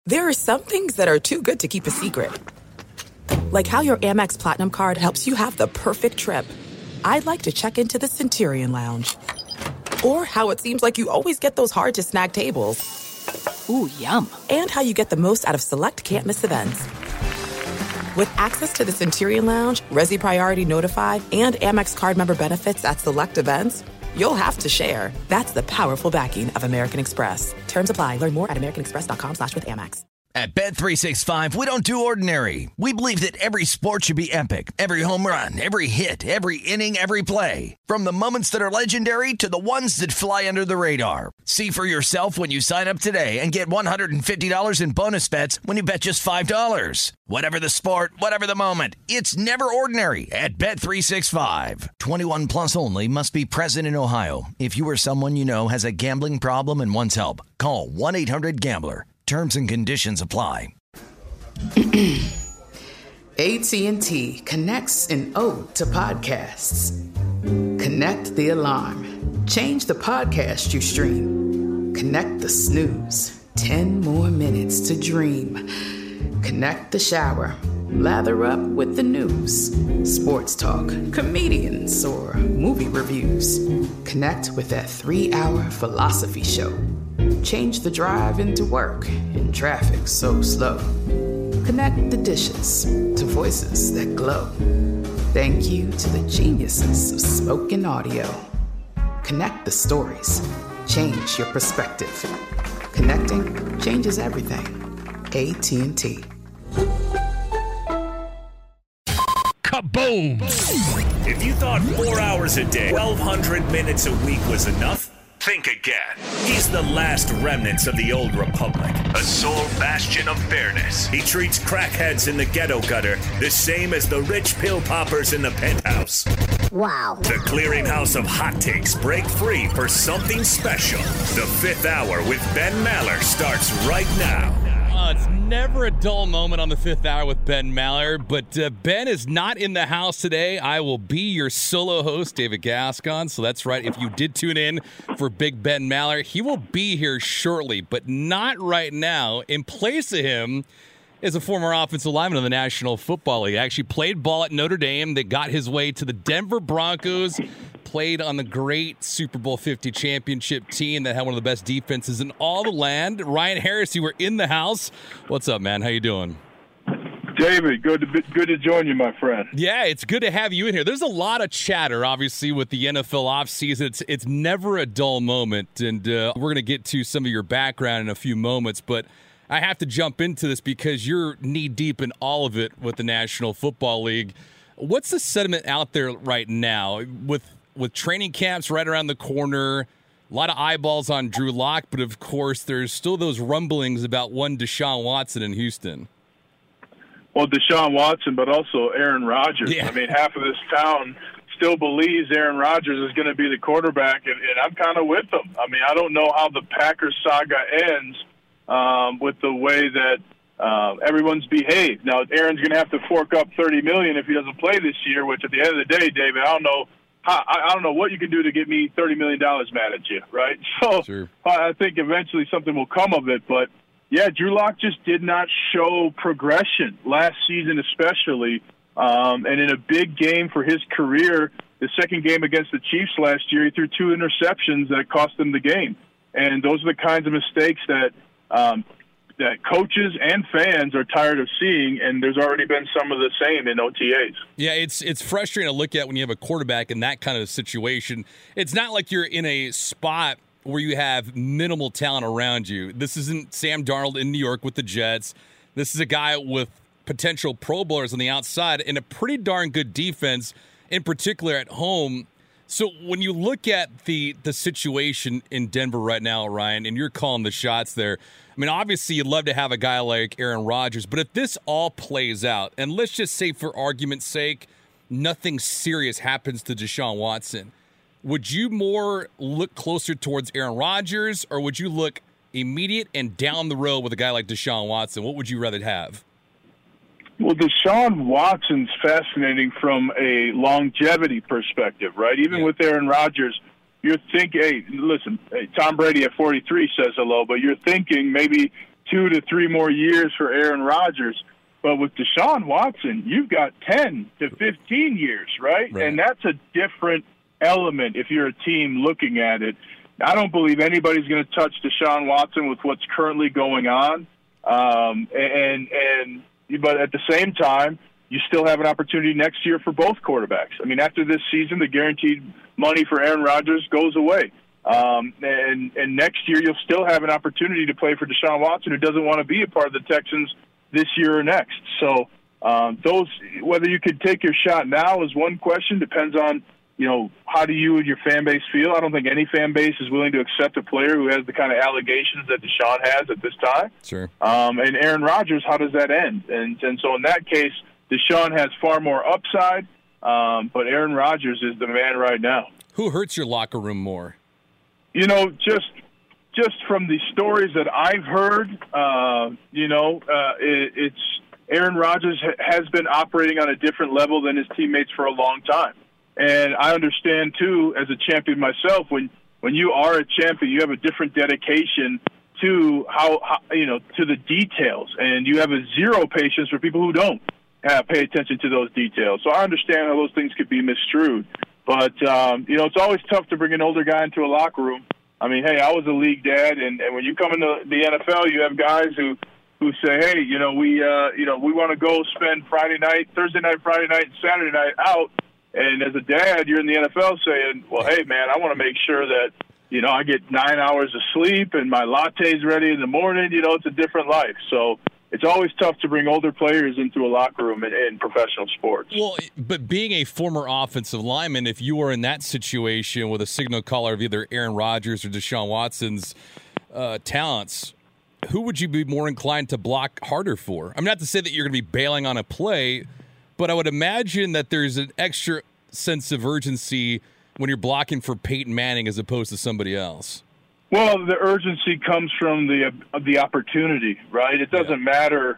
There are some things that are too good to keep a secret. Like how your Amex Platinum card helps you have the perfect trip. I'd like to check into the Centurion Lounge. Or how it seems like you always get those hard-to-snag tables. Ooh, yum. And how you get the most out of select can't-miss events. With access to the Centurion Lounge, Resi Priority Notified, and Amex card member benefits at select events, you'll have to share. That's the powerful backing of American Express. Terms apply. Learn more at americanexpress.com/withAmex. At Bet365, we don't do ordinary. We believe that every sport should be epic. Every home run, every hit, every inning, every play. From the moments that are legendary to the ones that fly under the radar. See for yourself when you sign up today and get $150 in bonus bets when you bet just $5. Whatever the sport, whatever the moment, it's never ordinary at Bet365. 21 plus only. Must be present in Ohio. If you or someone you know has a gambling problem and wants help, call 1-800-GAMBLER. Terms and conditions apply. AT&T connects an ode to podcasts. Connect the alarm. Change the podcast you stream. Connect the snooze. 10 more minutes to dream. Connect the shower. Lather up with the news. Sports talk, comedians, or movie reviews. Connect with that 3-hour philosophy show. Change the drive into work in traffic so slow. Connect the dishes to voices that glow. Thank you to the geniuses of spoken audio. Connect the stories. Change your perspective. Connecting changes everything. AT&T. Kaboom! If you thought 4 hours a day, 1,200 minutes a week was enough, think again. He's the last remnants of the old republic, a sole bastion of fairness. He treats crackheads in the ghetto gutter the same as the rich pill poppers in the penthouse. Wow. The clearinghouse of hot takes break free for something special. The Fifth Hour with Ben Maller starts right now. It's never a dull moment on the Fifth Hour with Ben Maller, but Ben is not in the house today. I will be your solo host, David Gascon. So that's right. If you did tune in for Big Ben Maller, he will be here shortly, but not right now. In place of him is a former offensive lineman of the National Football League. Actually played ball at Notre Dame. They got his way to the Denver Broncos. Played on the great Super Bowl 50 championship team that had one of the best defenses in all the land. Ryan Harris, you were in the house. What's up, man? How you doing? David, good to join you, my friend. Yeah, it's good to have you in here. There's a lot of chatter, obviously, with the NFL offseason. It's never a dull moment, and we're going to get to some of your background in a few moments, but I have to jump into this because you're knee-deep in all of it with the National Football League. What's the sentiment out there right now with training camps right around the corner, a lot of eyeballs on Drew Lock, but of course there's still those rumblings about one Deshaun Watson in Houston. Well, Deshaun Watson, but also Aaron Rodgers. Yeah. I mean, half of this town still believes Aaron Rodgers is going to be the quarterback, and I'm kind of with them. I mean, I don't know how the Packers saga ends with the way that everyone's behaved. Now, Aaron's going to have to fork up $30 million if he doesn't play this year, which at the end of the day, David, I don't know what you can do to get me $30 million mad at you, right? So sure. I think eventually something will come of it. But, yeah, Drew Lock just did not show progression last season especially. And in a big game for his career, the second game against the Chiefs last year, he threw 2 interceptions that cost him the game. And those are the kinds of mistakes that that coaches and fans are tired of seeing, and there's already been some of the same in OTAs. Yeah, it's frustrating to look at when you have a quarterback in that kind of situation. It's not like you're in a spot where you have minimal talent around you. This isn't Sam Darnold in New York with the Jets. This is a guy with potential Pro Bowlers on the outside and a pretty darn good defense, in particular at home. So when you look at the situation in Denver right now, Ryan, and you're calling the shots there, I mean, obviously you'd love to have a guy like Aaron Rodgers, but if this all plays out, and let's just say for argument's sake, nothing serious happens to Deshaun Watson, would you more look closer towards Aaron Rodgers, or would you look immediate and down the road with a guy like Deshaun Watson? What would you rather have? Well, Deshaun Watson's fascinating from a longevity perspective, right? Even with Aaron Rodgers, you're thinking, hey, listen, Tom Brady at 43 says hello, but you're thinking maybe 2 to 3 more years for Aaron Rodgers. But with Deshaun Watson, you've got 10 to 15 years, right? And that's a different element if you're a team looking at it. I don't believe anybody's going to touch Deshaun Watson with what's currently going on. But at the same time, you still have an opportunity next year for both quarterbacks. I mean, after this season, the guaranteed money for Aaron Rodgers goes away. And next year, you'll still have an opportunity to play for Deshaun Watson, who doesn't want to be a part of the Texans this year or next. So whether you could take your shot now is one question. Depends on, how do you and your fan base feel? I don't think any fan base is willing to accept a player who has the kind of allegations that Deshaun has at this time. Sure. And Aaron Rodgers, how does that end? And so in that case, Deshaun has far more upside, but Aaron Rodgers is the man right now. Who hurts your locker room more? Just from the stories that I've heard, it's Aaron Rodgers has been operating on a different level than his teammates for a long time. And I understand, too, as a champion myself, when you are a champion, you have a different dedication to to the details, and you have a zero patience for people who don't pay attention to those details. So I understand how those things could be misconstrued. But, it's always tough to bring an older guy into a locker room. I mean, hey, I was a league dad, and when you come into the NFL, you have guys who say, hey, we want to go spend Thursday night, Friday night, and Saturday night out. And as a dad, you're in the NFL saying, well, hey, man, I want to make sure that, I get 9 hours of sleep and my latte's ready in the morning. It's a different life. So it's always tough to bring older players into a locker room in professional sports. Well, but being a former offensive lineman, if you were in that situation with a signal caller of either Aaron Rodgers or Deshaun Watson's talents, who would you be more inclined to block harder for? I mean, not to say that you're going to be bailing on a play, but I would imagine that there's an extra sense of urgency when you're blocking for Peyton Manning as opposed to somebody else. Well, the urgency comes from the opportunity, right? It doesn't matter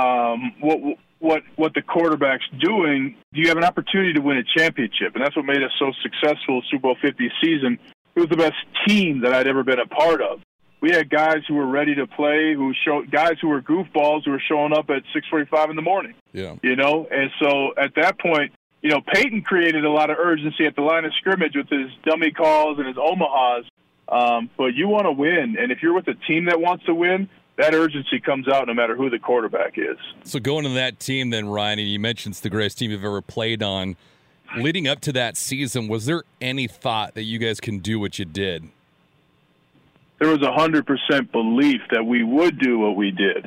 what the quarterback's doing. You have an opportunity to win a championship, and that's what made us so successful Super Bowl 50 season. It was the best team that I'd ever been a part of. We had guys who were ready to play, guys who were goofballs who were showing up at 6:45 in the morning. Yeah. And so at that point, Peyton created a lot of urgency at the line of scrimmage with his dummy calls and his Omahas. But you want to win, and if you're with a team that wants to win, that urgency comes out no matter who the quarterback is. So going to that team then, Ryan, and you mentioned it's the greatest team you've ever played on. Leading up to that season, was there any thought that you guys can do what you did? There was 100% belief that we would do what we did.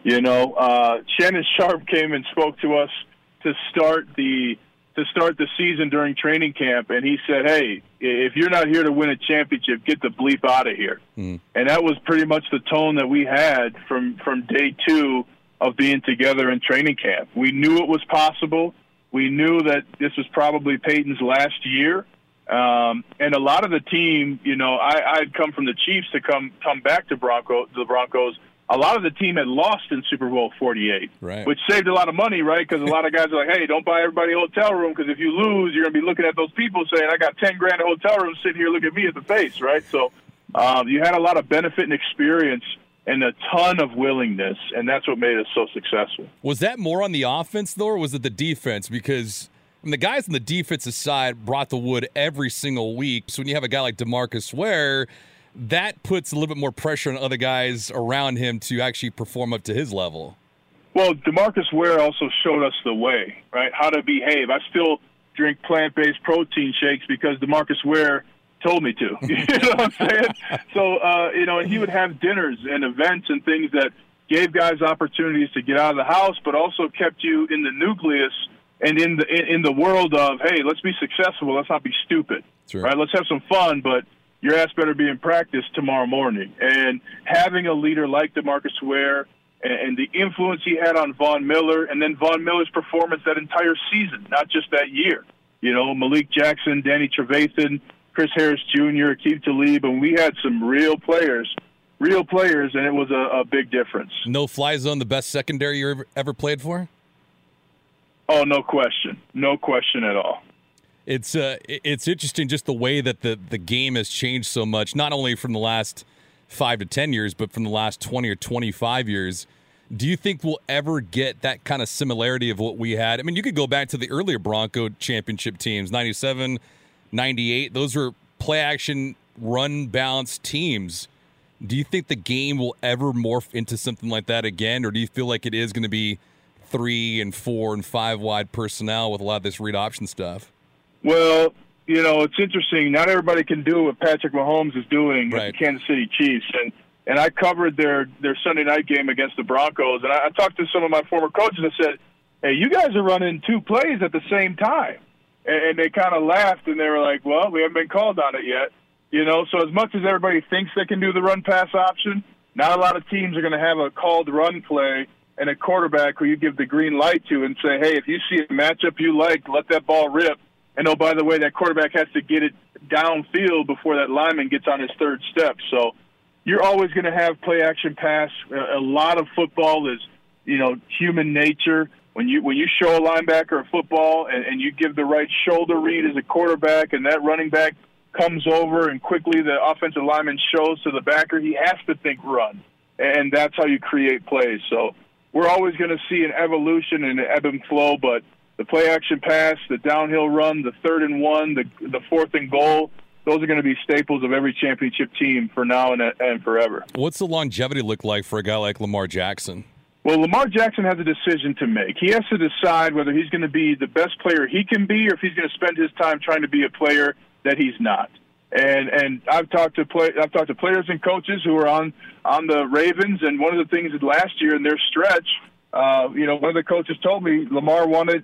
Shannon Sharp came and spoke to us to start the season during training camp, and he said, hey, if you're not here to win a championship, get the bleep out of here. And that was pretty much the tone that we had from day 2 of being together in training camp. We knew it was possible. We knew that this was probably Peyton's last year. And a lot of the team, I'd come from the Chiefs to come back to the Broncos. A lot of the team had lost in Super Bowl 48, right, which saved a lot of money, right? Because a lot of guys are like, hey, don't buy everybody a hotel room, because if you lose, you're going to be looking at those people saying, I got $10,000 a hotel room sitting here, look at me at the face, right? So you had a lot of benefit and experience and a ton of willingness, and that's what made us so successful. Was that more on the offense, though, or was it the defense? Because the guys on the defensive side brought the wood every single week. So when you have a guy like DeMarcus Ware, that puts a little bit more pressure on other guys around him to actually perform up to his level. Well, DeMarcus Ware also showed us the way, right, how to behave. I still drink plant-based protein shakes because DeMarcus Ware told me to. You know what I'm saying? So, and he would have dinners and events and things that gave guys opportunities to get out of the house, but also kept you in the nucleus and in the world of, hey, let's be successful, let's not be stupid, right? Let's have some fun, but your ass better be in practice tomorrow morning. And having a leader like DeMarcus Ware and the influence he had on Von Miller, and then Von Miller's performance that entire season, not just that year. Malik Jackson, Danny Trevathan, Chris Harris Jr., Aqib Talib, and we had some real players, and it was a big difference. No fly zone, the best secondary you ever played for? Oh, no question. No question at all. It's interesting just the way that the game has changed so much, not only from the last 5 to 10 years, but from the last 20 or 25 years. Do you think we'll ever get that kind of similarity of what we had? I mean, you could go back to the earlier Bronco championship teams, 97, 98. Those were play-action, run-balanced teams. Do you think the game will ever morph into something like that again, or do you feel like it is going to be 3 and 4 and 5 wide personnel with a lot of this read option stuff? Well, it's interesting. Not everybody can do what Patrick Mahomes is doing with the Kansas City Chiefs. And I covered their Sunday night game against the Broncos, and I talked to some of my former coaches and said, hey, you guys are running 2 plays at the same time. And they kind of laughed, and they were like, well, we haven't been called on it yet. So as much as everybody thinks they can do the run-pass option, not a lot of teams are going to have a called run play and a quarterback who you give the green light to and say, hey, if you see a matchup you like, let that ball rip. And, oh, by the way, that quarterback has to get it downfield before that lineman gets on his 3rd step. So you're always going to have play-action pass. A lot of football is, human nature. When you show a linebacker a football and you give the right shoulder read as a quarterback and that running back comes over and quickly the offensive lineman shows to the backer, he has to think run. And that's how you create plays. So we're always going to see an evolution and an ebb and flow, but the play-action pass, the downhill run, the 3rd and 1, the 4th and goal, those are going to be staples of every championship team for now and forever. What's the longevity look like for a guy like Lamar Jackson? Well, Lamar Jackson has a decision to make. He has to decide whether he's going to be the best player he can be or if he's going to spend his time trying to be a player that he's not. And I've talked to players and coaches who are on the Ravens, and one of the things that last year in their stretch, one of the coaches told me Lamar wanted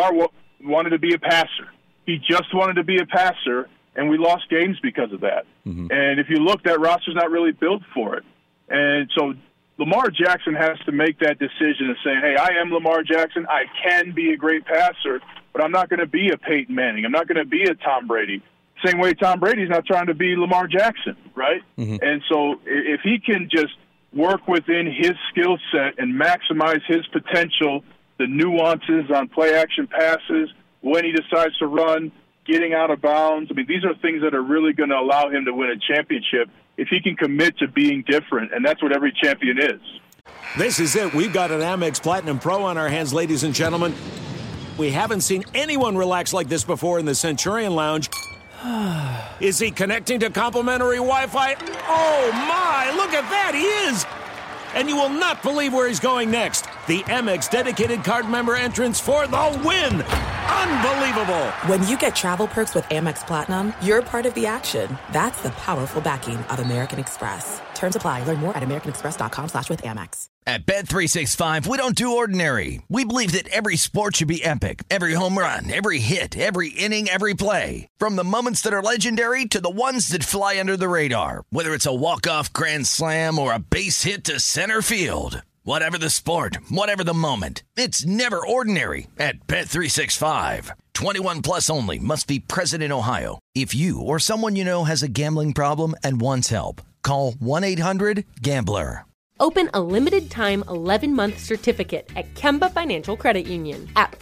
to be a passer. He just wanted to be a passer, and we lost games because of that. Mm-hmm. And if you look, that roster's not really built for it. And so Lamar Jackson has to make that decision of saying, hey, I am Lamar Jackson. I can be a great passer, but I'm not going to be a Peyton Manning. I'm not going to be a Tom Brady. Same way Tom Brady's not trying to be Lamar Jackson, right? Mm-hmm. And so if he can just work within his skill set and maximize his potential, the nuances on play-action passes, when he decides to run, getting out of bounds. I mean, these are things that are really going to allow him to win a championship if he can commit to being different, and that's what every champion is. This is it. We've got an Amex Platinum Pro on our hands, ladies and gentlemen. We haven't seen anyone relax like this before in the Centurion Lounge. Is he connecting to complimentary Wi-Fi? Oh, my! Look at that! He is! And you will not believe where he's going next. The Amex dedicated card member entrance for the win! Unbelievable! When you get travel perks with Amex Platinum, you're part of the action. That's the powerful backing of American Express. Terms apply. Learn more at americanexpress.com/withAmex. At Bet365, we don't do ordinary. We believe that every sport should be epic. Every home run, every hit, every inning, every play. From the moments that are legendary to the ones that fly under the radar. Whether it's a walk-off grand slam or a base hit to center field. Whatever the sport, whatever the moment, it's never ordinary at Bet365. 21 plus only. Must be present in Ohio. If you or someone you know has a gambling problem and wants help, call 1-800-GAMBLER. Open a limited-time 11-month certificate at Kemba Financial Credit Union. At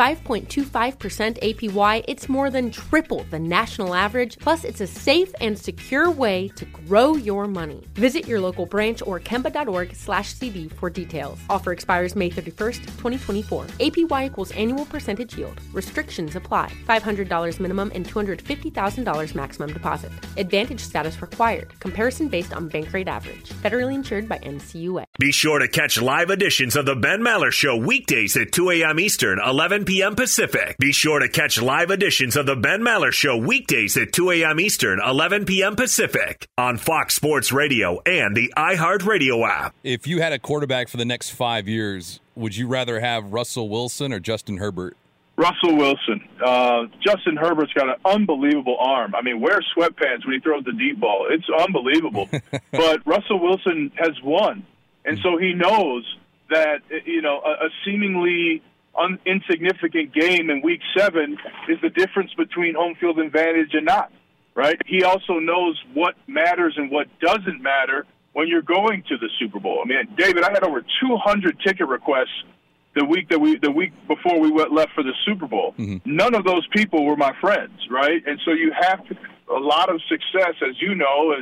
5.25% APY, it's more than triple the national average, plus it's a safe and secure way to grow your money. Visit your local branch or kemba.org/cb for details. Offer expires May 31st, 2024. APY equals annual percentage yield. Restrictions apply. $500 minimum and $250,000 maximum deposit. Advantage status required. Comparison based on bank rate average. Federally insured by NCUA. Be sure to catch live editions of The Ben Maller Show weekdays at 2 a.m. Eastern, 11 p.m. Pacific. Be sure to catch live editions of The Ben Maller Show weekdays at 2 a.m. Eastern, 11 p.m. Pacific on Fox Sports Radio and the iHeartRadio app. If you had a quarterback for the next 5 years, would you rather have Russell Wilson or Justin Herbert? Russell Wilson. Justin Herbert's got an unbelievable arm. I mean, wear sweatpants when he throws the deep ball. It's unbelievable. But Russell Wilson has won. And so he knows that, a seemingly insignificant game in Week 7 is the difference between home field advantage and not, right? He also knows what matters and what doesn't matter when you're going to the Super Bowl. I mean, David, I had over 200 ticket requests the week before we left for the Super Bowl. Mm-hmm. None of those people were my friends, right? And so you have a lot of success, as you know, as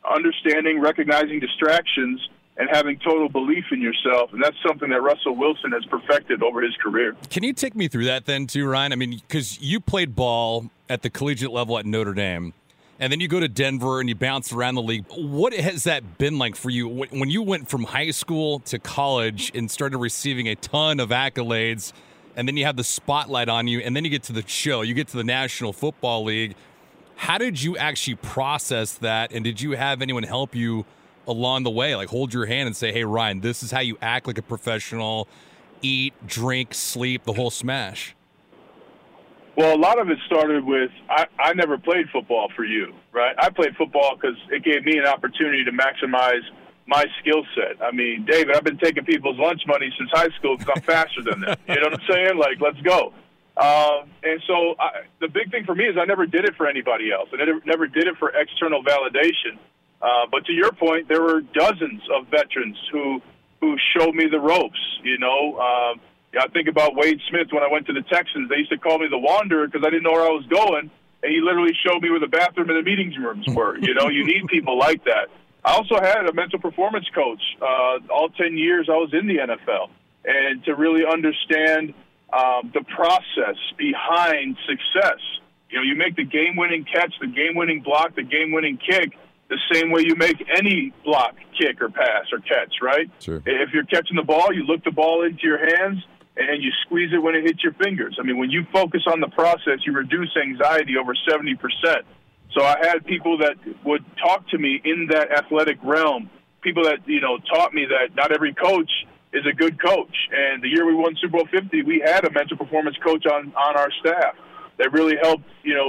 understanding, recognizing distractions, and having total belief in yourself. And that's something that Russell Wilson has perfected over his career. Can you take me through that then too, Ryan? I mean, because you played ball at the collegiate level at Notre Dame, and then you go to Denver and you bounce around the league. What has that been like for you when you went from high school to college and started receiving a ton of accolades, and then you have the spotlight on you, and then you get to the show, you get to the National Football League? How did you actually process that, and did you have anyone help you along the way, like hold your hand and say, hey, Ryan, this is how you act like a professional, eat, drink, sleep, the whole smash? Well, a lot of it started with I never played football for you, right? I played football because it gave me an opportunity to maximize my skill set. I mean, David, I've been taking people's lunch money since high school because I'm faster than them. You know what I'm saying? Like, let's go. And so the big thing for me is I never did it for anybody else. I never did it for external validation. But to your point, there were dozens of veterans who showed me the ropes, you know. I think about Wade Smith when I went to the Texans. They used to call me the Wanderer because I didn't know where I was going, and he literally showed me where the bathroom and the meeting rooms were. You know, you need people like that. I also had a mental performance coach all 10 years I was in the NFL, and to really understand the process behind success. You know, you make the game-winning catch, the game-winning block, the game-winning kick the same way you make any block, kick, or pass or catch, right? Sure. If you're catching the ball, you look the ball into your hands, and you squeeze it when it hits your fingers. I mean, when you focus on the process, you reduce anxiety over 70%. So I had people that would talk to me in that athletic realm, people that, you know, taught me that not every coach is a good coach. And the year we won Super Bowl 50, we had a mental performance coach on our staff that really helped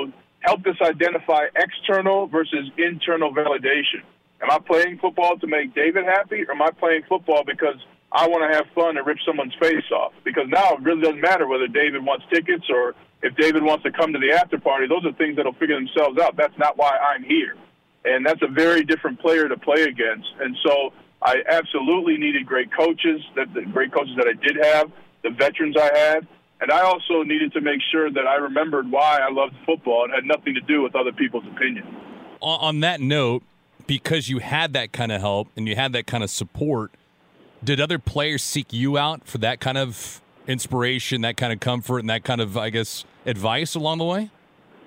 us identify external versus internal validation. Am I playing football to make David happy, or am I playing football because I want to have fun and rip someone's face off? Because now it really doesn't matter whether David wants tickets or if David wants to come to the after party. Those are things that will figure themselves out. That's not why I'm here. And that's a very different player to play against. And so I absolutely needed great coaches, the great coaches that I did have, the veterans I had. And I also needed to make sure that I remembered why I loved football and had nothing to do with other people's opinion. On that note, because you had that kind of help and you had that kind of support, did other players seek you out for that kind of inspiration, that kind of comfort, and that kind of, I guess, advice along the way?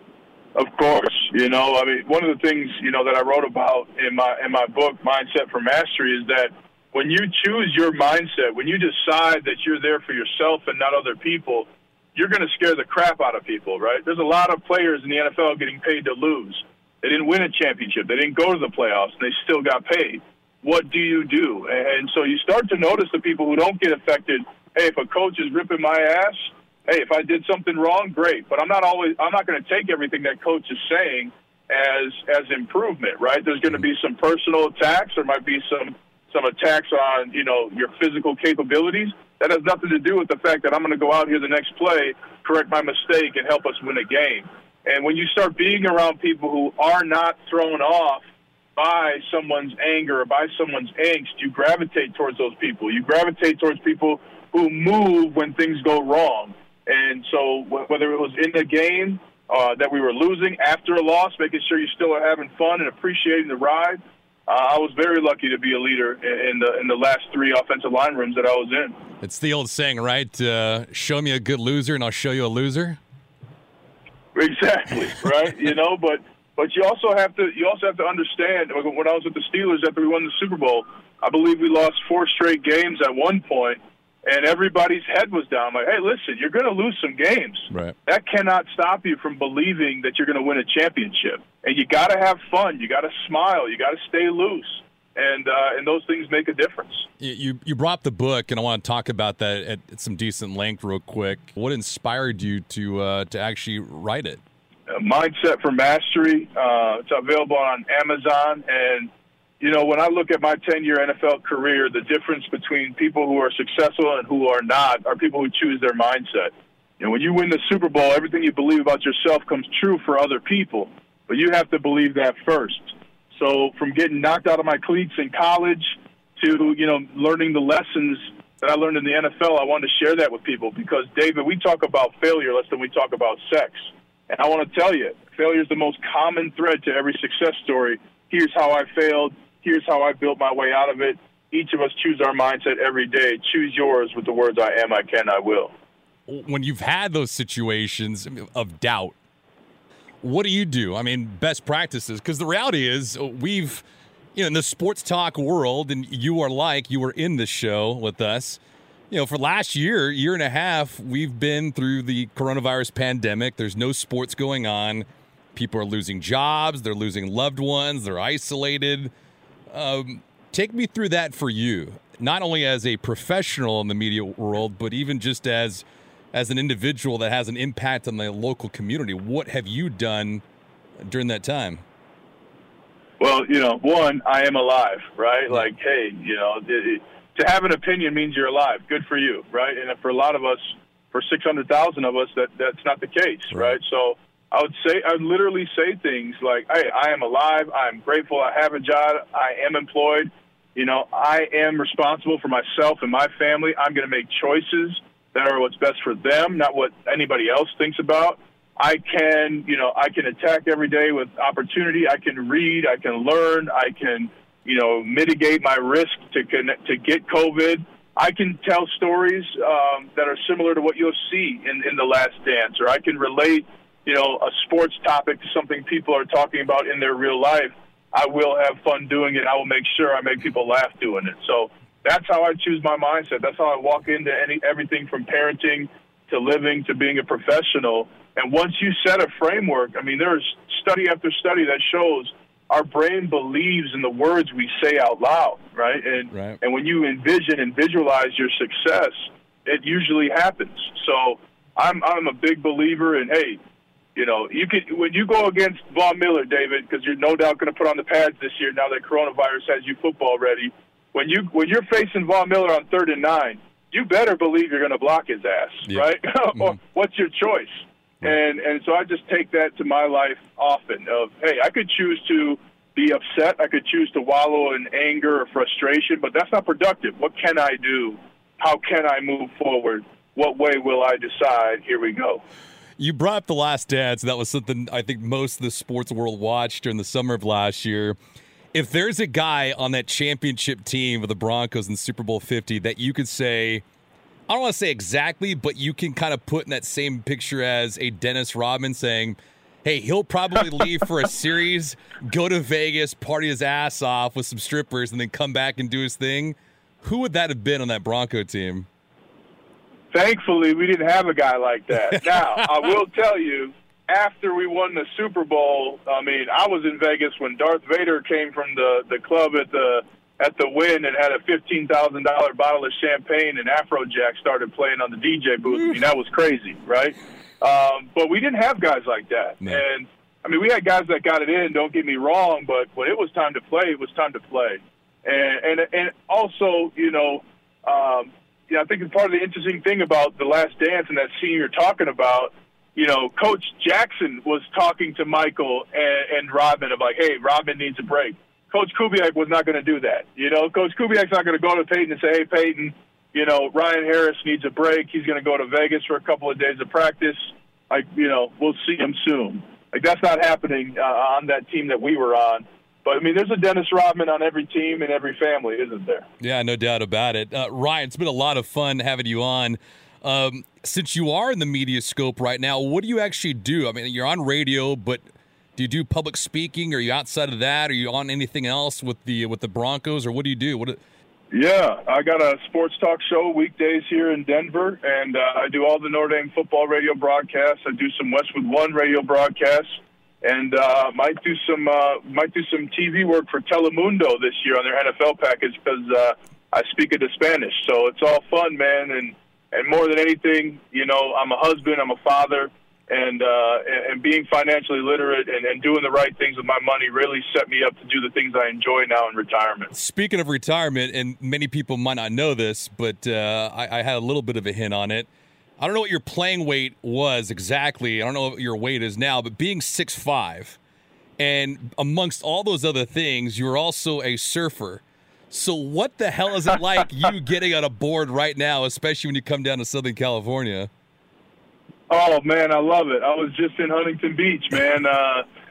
Of course. You know, I mean, one of the things, you know, that I wrote about in my book, Mindset for Mastery, is that when you choose your mindset, when you decide that you're there for yourself and not other people, you're going to scare the crap out of people, right? There's a lot of players in the NFL getting paid to lose. They didn't win a championship. They didn't go to the playoffs, and they still got paid. What do you do? And so you start to notice the people who don't get affected. Hey, if a coach is ripping my ass, hey, if I did something wrong, great. But I'm not going to take everything that coach is saying as improvement, right? There's going to be some personal attacks. There might be some attacks on, you know, your physical capabilities. That has nothing to do with the fact that I'm going to go out here the next play, correct my mistake, and help us win a game. And when you start being around people who are not thrown off by someone's anger or by someone's angst, you gravitate towards those people. You gravitate towards people who move when things go wrong. And so whether it was in the game that we were losing, after a loss, making sure you still are having fun and appreciating the ride, I was very lucky to be a leader in the last 3 offensive line rooms that I was in. It's the old saying, right? Show me a good loser and I'll show you a loser. Exactly, right? You know, but you also have to understand, when I was with the Steelers after we won the Super Bowl, I believe we lost 4 straight games at one point, and everybody's head was down. Like, hey, listen, you're going to lose some games. Right. That cannot stop you from believing that you're going to win a championship. And you got to have fun. You got to smile. You got to stay loose. And those things make a difference. You brought up the book, and I want to talk about that at some decent length real quick. What inspired you to actually write it? Mindset for Mastery. It's available on Amazon. And, you know, when I look at my 10-year NFL career, the difference between people who are successful and who are not are people who choose their mindset. You know, when you win the Super Bowl, everything you believe about yourself comes true for other people. But you have to believe that first. So from getting knocked out of my cleats in college to, you know, learning the lessons that I learned in the NFL, I wanted to share that with people because, David, we talk about failure less than we talk about sex. And I want to tell you, failure is the most common thread to every success story Here's how I failed. Here's how I built my way out of it. Each of us choose our mindset every day. Choose yours with the words, I am, I can, I will. When you've had those situations of doubt, what do you do? I mean, best practices, because the reality is we've, in the sports talk world, and you were in this show with us, for last year and a half, we've been through the coronavirus pandemic. There's no sports going on. People are losing jobs. They're losing loved ones. They're isolated. Take me through that for you, not only as a professional in the media world, but even just as an individual that has an impact on the local community. What have you done during that time? Well, one, I am alive, right? Like, hey, to have an opinion means you're alive. Good for you, right? And for a lot of us, for 600,000 of us, that's not the case, right? So I would literally say things like, hey, I am alive. I'm grateful I have a job. I am employed. I am responsible for myself and my family. I'm going to make choices that are what's best for them, not what anybody else thinks about. I can attack every day with opportunity. I can read. I can learn. I can, mitigate my risk to get COVID. I can tell stories that are similar to what you'll see in The Last Dance, or I can relate, a sports topic to something people are talking about in their real life. I will have fun doing it. I will make sure I make people laugh doing it. So that's how I choose my mindset. That's how I walk into everything from parenting to living to being a professional. And once you set a framework, I mean, there's study after study that shows our brain believes in the words we say out loud, right? And when you envision and visualize your success, it usually happens. So I'm a big believer in, hey, when you go against Von Miller, David, because you're no doubt going to put on the pads this year now that coronavirus has you football ready. When you're facing Von Miller on 3rd and 9, you better believe you're going to block his ass, right? Or what's your choice? And so I just take that to my life often of, hey, I could choose to be upset. I could choose to wallow in anger or frustration, but that's not productive. What can I do? How can I move forward? What way will I decide? Here we go. You brought up The Last Dance. That was something I think most of the sports world watched during the summer of last year. If there's a guy on that championship team of the Broncos in Super Bowl 50 that you could say, I don't want to say exactly, but you can kind of put in that same picture as a Dennis Rodman saying, hey, he'll probably leave for a series, go to Vegas, party his ass off with some strippers, and then come back and do his thing. Who would that have been on that Bronco team? Thankfully, we didn't have a guy like that. Now, I will tell you, after we won the Super Bowl, I mean, I was in Vegas when Darth Vader came from the club at the Wynn and had a $15,000 bottle of champagne, and Afrojack started playing on the DJ booth. I mean, that was crazy, right? But we didn't have guys like that. No. And, I mean, we had guys that got it in, don't get me wrong, but when it was time to play, it was time to play. And also, I think part of the interesting thing about The Last Dance and that scene you're talking about, Coach Jackson was talking to Michael and Rodman about, hey, Rodman needs a break. Coach Kubiak was not going to do that. Coach Kubiak's not going to go to Peyton and say, hey, Peyton, Ryan Harris needs a break. He's going to go to Vegas for a couple of days of practice. We'll see him soon. That's not happening on that team that we were on. But, I mean, there's a Dennis Rodman on every team and every family, isn't there? Yeah, no doubt about it. Ryan, it's been a lot of fun having you on. Since you are in the media scope right now, what do you actually do? I mean, you're on radio, but do you do public speaking? Are you outside of that? Are you on anything else with the Broncos, or what do you do? Yeah, I got a sports talk show weekdays here in Denver, and I do all the Notre Dame football radio broadcasts. I do some Westwood One radio broadcasts, and might do some TV work for Telemundo this year on their NFL package because I speak into Spanish. So it's all fun, man, and more than anything, I'm a husband, I'm a father. And being financially literate and doing the right things with my money really set me up to do the things I enjoy now in retirement. Speaking of retirement, and many people might not know this, but I had a little bit of a hint on it. I don't know what your playing weight was exactly. I don't know what your weight is now, but being 6'5", and amongst all those other things, you're also a surfer. So what the hell is it like you getting on a board right now, especially when you come down to Southern California? Oh, man, I love it. I was just in Huntington Beach, man.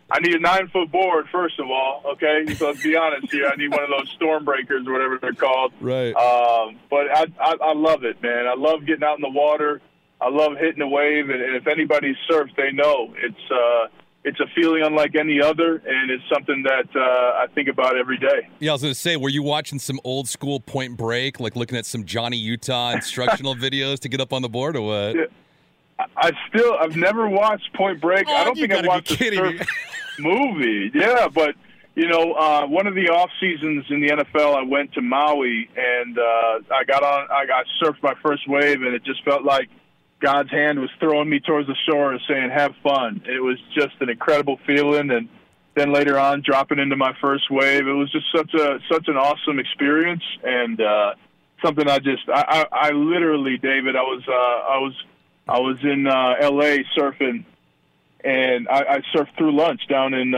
I need a 9-foot board, first of all, okay? So let's be honest here. I need one of those storm breakers or whatever they're called. Right. But I love it, man. I love getting out in the water. I love hitting a wave. And if anybody's surfed, they know it's a feeling unlike any other, and it's something that I think about every day. Yeah, I was going to say, were you watching some old school Point Break, like looking at some Johnny Utah instructional videos to get up on the board, or what? Yeah. I've never watched Point Break. I don't think I've watched the surf movie. Yeah, but one of the off seasons in the NFL, I went to Maui and I surfed my first wave, and it just felt like God's hand was throwing me towards the shore and saying, "Have fun." It was just an incredible feeling, and then later on, dropping into my first wave, it was just such an awesome experience, and something I literally, David, I was in L.A. surfing, and I surfed through lunch down in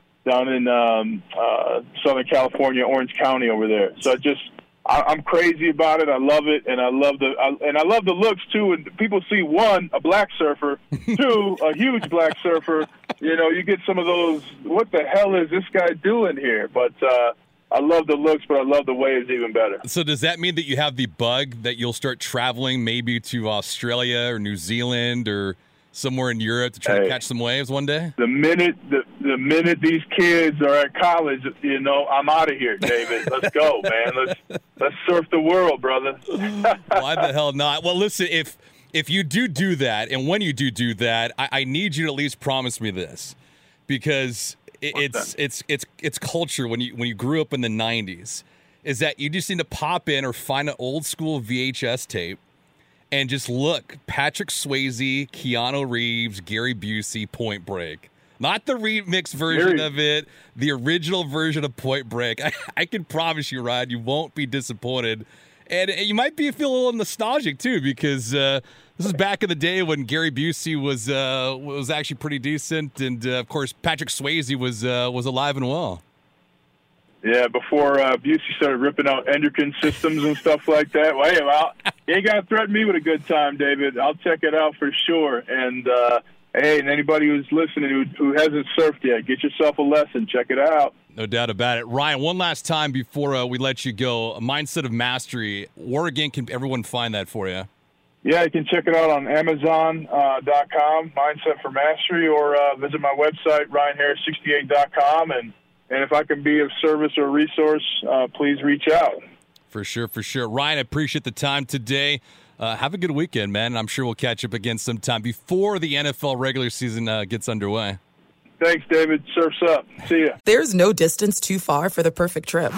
Southern California, Orange County over there. So I'm crazy about it. I love it, and I love the looks too. And people see, one, a black surfer, two, a huge black surfer. You get some of those. What the hell is this guy doing here? But I love the looks, but I love the waves even better. So does that mean that you have the bug that you'll start traveling maybe to Australia or New Zealand or somewhere in Europe to try to catch some waves one day? The minute these kids are at college, I'm out of here, David. Let's go, man. Let's surf the world, brother. Why the hell not? Well, listen, if you do that, and when you do that, I need you to at least promise me this, because it's culture when you grew up in the 90s, is that you just need to pop in or find an old school VHS tape and just look, Patrick Swayze, Keanu Reeves, Gary Busey, Point Break. Not the remix version of it, the original version of Point Break. I can promise you, Ryan, you won't be disappointed. And you might feel a little nostalgic, too, because this is back in the day when Gary Busey was actually pretty decent. And, of course, Patrick Swayze was alive and well. Yeah, before Busey started ripping out endocrine systems and stuff like that. Well, you ain't got to threaten me with a good time, David. I'll check it out for sure. And, hey, and anybody who's listening who hasn't surfed yet, get yourself a lesson. Check it out. No doubt about it. Ryan, one last time before we let you go, a Mindset of Mastery. Where, again, can everyone find that for you? Yeah, you can check it out on Amazon.com, Mindset for Mastery, or visit my website, RyanHarris68.com, and if I can be of service or resource, please reach out. For sure. Ryan, I appreciate the time today. Have a good weekend, man. I'm sure we'll catch up again sometime before the NFL regular season gets underway. Thanks, David. Surf's up. See ya. There's no distance too far for the perfect trip.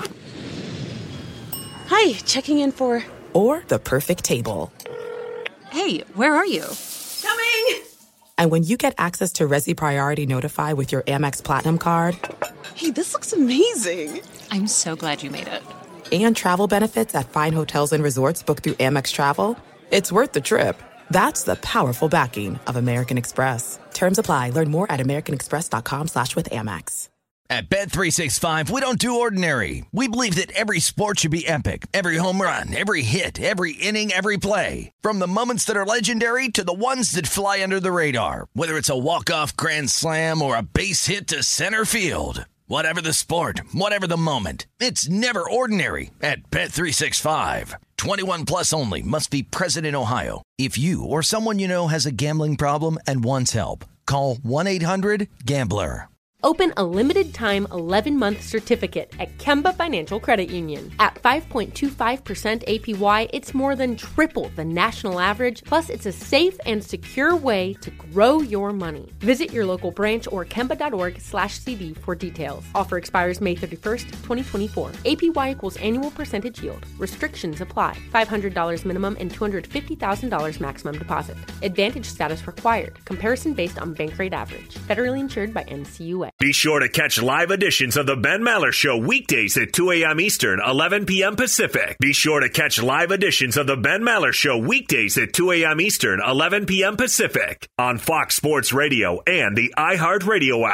Hi, checking in for... Or the perfect table. Hey, where are you? Coming! And when you get access to Resi Priority Notify with your Amex Platinum card... Hey, this looks amazing. I'm so glad you made it. And travel benefits at fine hotels and resorts booked through Amex Travel, it's worth the trip. That's the powerful backing of American Express. Terms apply. Learn more at americanexpress.com/withAmex. At Bet365, we don't do ordinary. We believe that every sport should be epic. Every home run, every hit, every inning, every play. From the moments that are legendary to the ones that fly under the radar. Whether it's a walk-off grand slam or a base hit to center field. Whatever the sport, whatever the moment, it's never ordinary at Bet365. 21 plus only. Must be present in Ohio. If you or someone you know has a gambling problem and wants help, call 1-800-GAMBLER. Open a limited-time 11-month certificate at Kemba Financial Credit Union. At 5.25% APY, it's more than triple the national average, plus it's a safe and secure way to grow your money. Visit your local branch or kemba.org/CD for details. Offer expires May 31st, 2024. APY equals annual percentage yield. Restrictions apply. $500 minimum and $250,000 maximum deposit. Advantage status required. Comparison based on bank rate average. Federally insured by NCUA. Be sure to catch live editions of The Ben Maller Show weekdays at 2 a.m. Eastern, 11 p.m. Pacific. Be sure to catch live editions of The Ben Maller Show weekdays at 2 a.m. Eastern, 11 p.m. Pacific on Fox Sports Radio and the iHeartRadio app.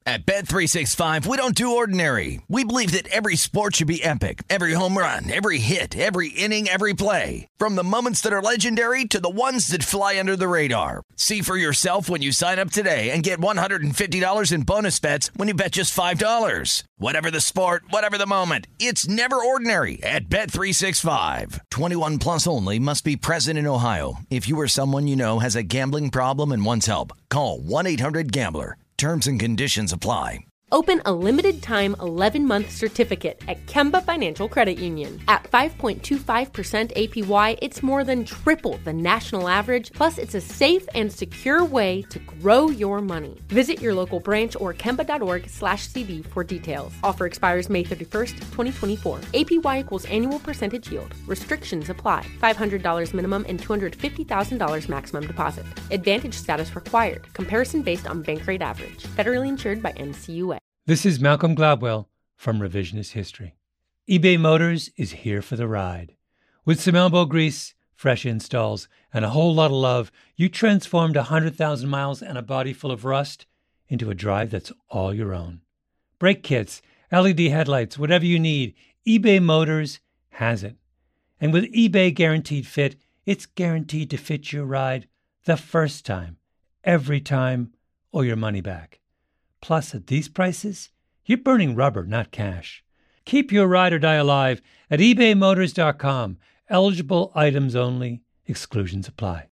At Bet365, we don't do ordinary. We believe that every sport should be epic. Every home run, every hit, every inning, every play. From the moments that are legendary to the ones that fly under the radar. See for yourself when you sign up today and get $150 in bonus bets when you bet just $5. Whatever the sport, whatever the moment, it's never ordinary at Bet365. 21 plus only. Must be present in Ohio. If you or someone you know has a gambling problem and wants help, call 1-800-GAMBLER. Terms and conditions apply. Open a limited-time 11-month certificate at Kemba Financial Credit Union. At 5.25% APY, it's more than triple the national average, plus it's a safe and secure way to grow your money. Visit your local branch or kemba.org/CD for details. Offer expires May 31st, 2024. APY equals annual percentage yield. Restrictions apply. $500 minimum and $250,000 maximum deposit. Advantage status required. Comparison based on bank rate average. Federally insured by NCUA. This is Malcolm Gladwell from Revisionist History. eBay Motors is here for the ride. With some elbow grease, fresh installs, and a whole lot of love, you transformed 100,000 miles and a body full of rust into a drive that's all your own. Brake kits, LED headlights, whatever you need, eBay Motors has it. And with eBay Guaranteed Fit, it's guaranteed to fit your ride the first time, every time, or your money back. Plus, at these prices, you're burning rubber, not cash. Keep your ride or die alive at ebaymotors.com. Eligible items only. Exclusions apply.